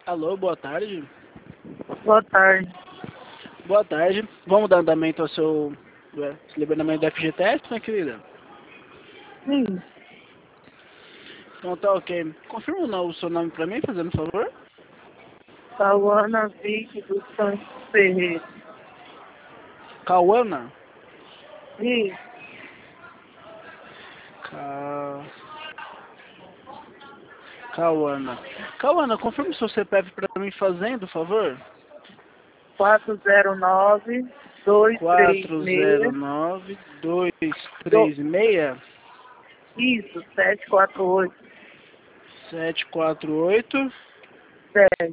Alô, boa tarde. Boa tarde. Boa tarde. Vamos dar andamento ao seu liberamento do FGTS, minha querida? Sim. Então tá ok. Confirma o seu nome pra mim, fazendo um favor. Cauana Vick dos Santos Ferreira. Cauana? Sim. Cauana. Cauana, confirma o seu CPF pra mim fazendo, favor. 409-236. 409-236. Isso, 748. 748. 10.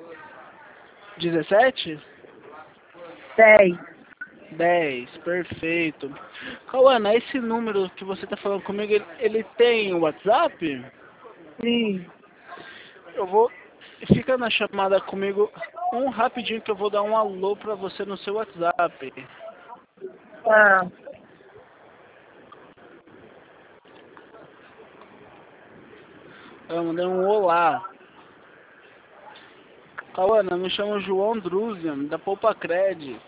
17? 10. 10, perfeito. Cauana, esse número que você tá falando comigo, ele tem WhatsApp? Sim. Eu vou... Fica na chamada comigo rapidinho que eu vou dar um alô pra você no seu WhatsApp. Tá. Eu mandei um olá. Cauana, me chamo João Druzian, da Poupa Cred.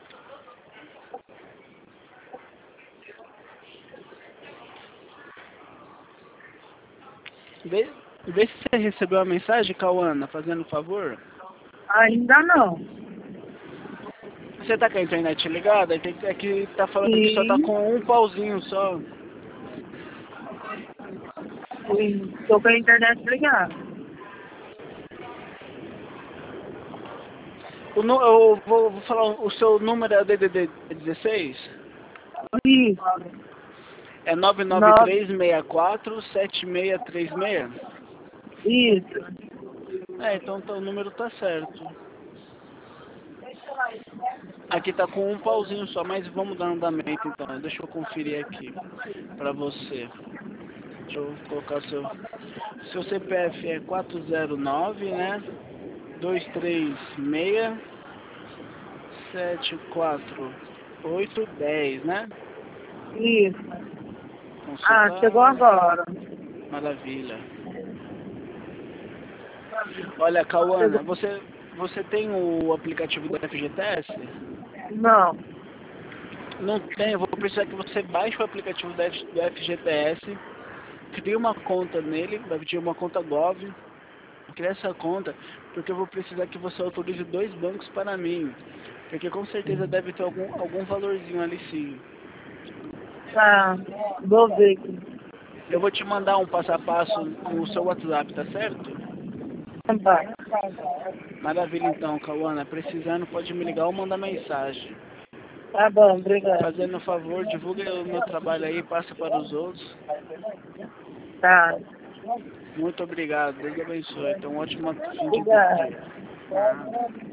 Vê se você recebeu a mensagem, Cauana, fazendo um favor. Ainda não. Você tá com a internet ligada? É que tá falando que só tá Sim. com um pauzinho só. Sim. Tô com a internet ligada. Eu vou falar, o seu número é DDD 16? Isso. É 9. 99364-7636? Isso. Então o número tá certo. Aqui tá com um pauzinho só, mas vamos dar andamento então. Deixa eu conferir aqui pra você. Deixa eu colocar seu CPF é 409, né? 236-748-10, né? Isso. Chegou Consultar. agora. Maravilha. Olha, Cauana, Chegou. você tem o aplicativo do FGTS? Não. Não tem, eu vou precisar que você baixe o aplicativo do FGTS, crie uma conta nele, vai pedir uma conta Gov, crie essa conta, porque eu vou precisar que você autorize 2 bancos para mim, porque com certeza deve ter algum valorzinho ali sim. Tá. Vou ver aqui. Eu vou te mandar um passo a passo no seu WhatsApp, tá certo? Tá. Maravilha então, Cauana, precisando pode me ligar ou mandar mensagem. Tá bom, obrigado. Fazendo um favor, divulgue o meu trabalho aí, passa para os outros. Tá. Muito obrigado, Deus abençoe. Então, um ótimo fim de Obrigado. dia. Nada.